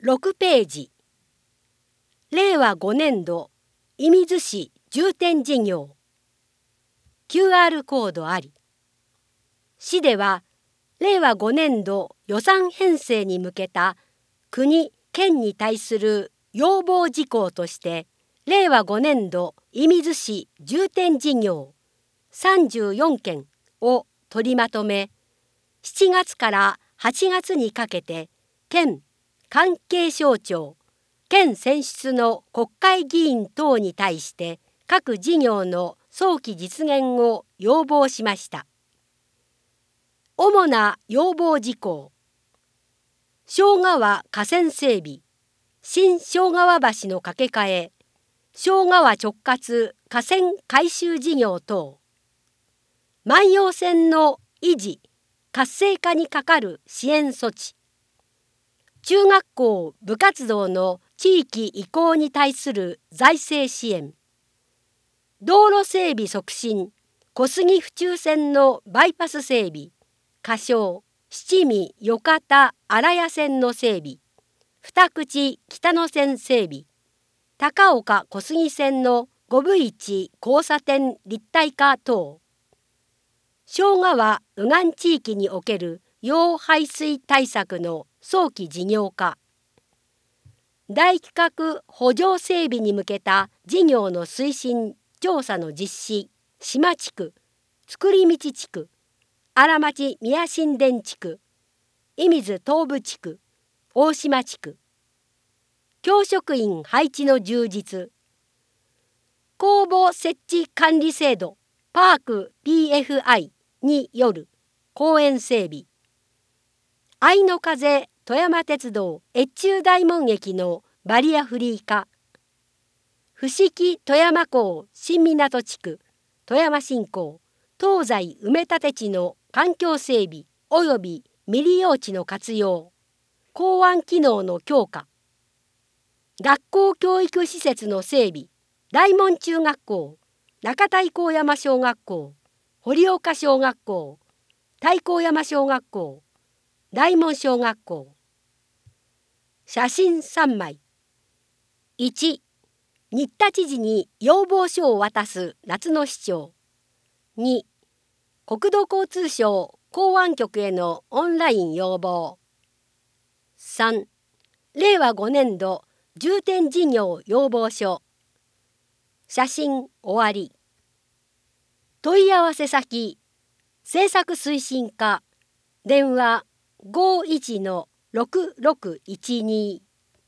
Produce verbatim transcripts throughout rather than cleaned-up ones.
ろくページ、れいわごねんど射水市重点事業 キューアール コードあり。市ではれいわごねんど予算編成に向けた国・県に対する要望事項としてれいわごねんど射水市重点事業さんじゅうよんけんを取りまとめ、しちがつからはちがつにかけて県関係省庁県選出の国会議員等に対して各事業の早期実現を要望しました。主な要望事項：庄川河川整備、新庄川橋の架け替え、庄川直轄河川改修事業等、万葉線の維持・活性化にかかる支援措置、中学校部活動の地域移行に対する財政支援、道路整備促進、小杉府中線のバイパス整備、仮称七味よかた荒谷線の整備、二口北野線整備、高岡小杉線のごぶいち交差点立体化等、庄川右岸地域における要排水対策の早期事業化、大規格補助整備に向けた事業の推進調査の実施、島地区、造り道地区、荒町宮新田地区、射水東部地区、大島地区、教職員配置の充実、公募設置管理制度パーク ピーエフアイ による公園整備、愛の風富山鉄道越中大門駅のバリアフリー化、伏木富山港新港地区富山新港東西埋め立て地の環境整備及び未利用地の活用、港湾機能の強化、学校教育施設の整備、大門中学校、中田井高山小学校、堀岡小学校、太高山小学校、大門小学校。写真さんまい。いち、新田知事に要望書を渡す夏の市長。に、国土交通省港湾局へのオンライン要望。さん、れいわごねんど重点事業要望書。写真終わり。問い合わせ先、政策推進課、電話 ごいちのろくろくいちに。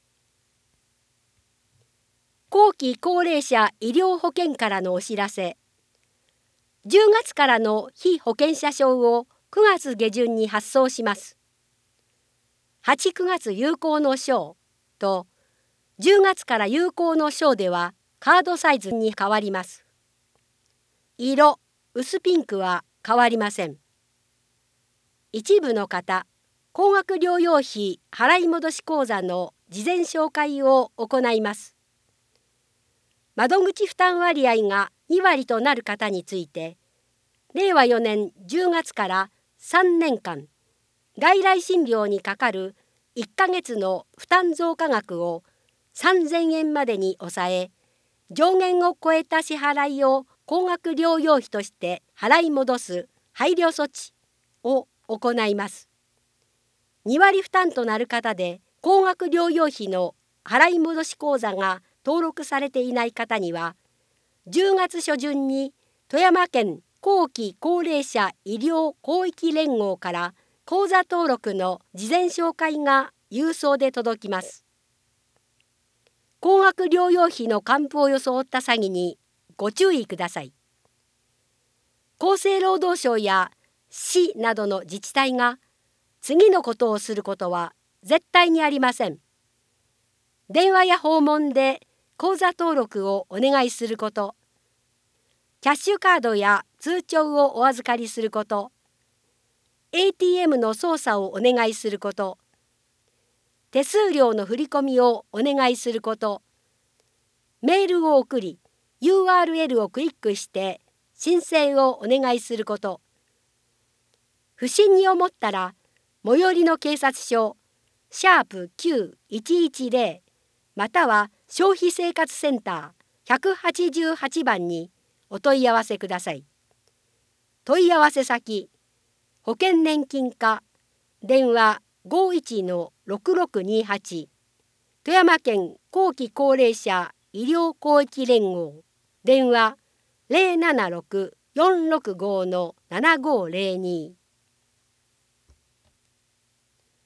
後期高齢者医療保険からのお知らせ。じゅうがつからの被保険者証をくがつげじゅんに発送します。はち、くがつ有効の証とじゅうがつから有効の証ではカードサイズに変わります。色、薄ピンクは変わりません。一部の方、高額療養費払い戻し口座の事前紹介を行います。窓口負担割合がにわりとなる方について、れいわよねんじゅうがつからさんねんかん、外来診療にかかるいっかげつの負担増加額をさんぜんえんまでに抑え、上限を超えた支払いを高額療養費として払い戻す配慮措置を行います。にわり負担となる方で高額療養費の払い戻し口座が登録されていない方には、じゅうがつしょじゅんに富山県後期高齢者医療広域連合から口座登録の事前紹介が郵送で届きます。高額療養費の還付を装った詐欺にご注意ください。厚生労働省や市などの自治体が次のことをすることは絶対にありません。電話や訪問で口座登録をお願いすること、キャッシュカードや通帳をお預かりすること、エーティーエム の操作をお願いすること、手数料の振り込みをお願いすること、メールを送り ユーアールエル をクリックして申請をお願いすること、不審に思ったら最寄りの警察署、 シャープきゅういちいちゼロまたは消費生活センターひゃくはちじゅうはちばんにお問い合わせください。問い合わせ先、保険年金課、電話 ごいちのろくろくにはち、富山県後期高齢者医療広域連合、電話 ゼロななろく よんろくご のななごゼロに。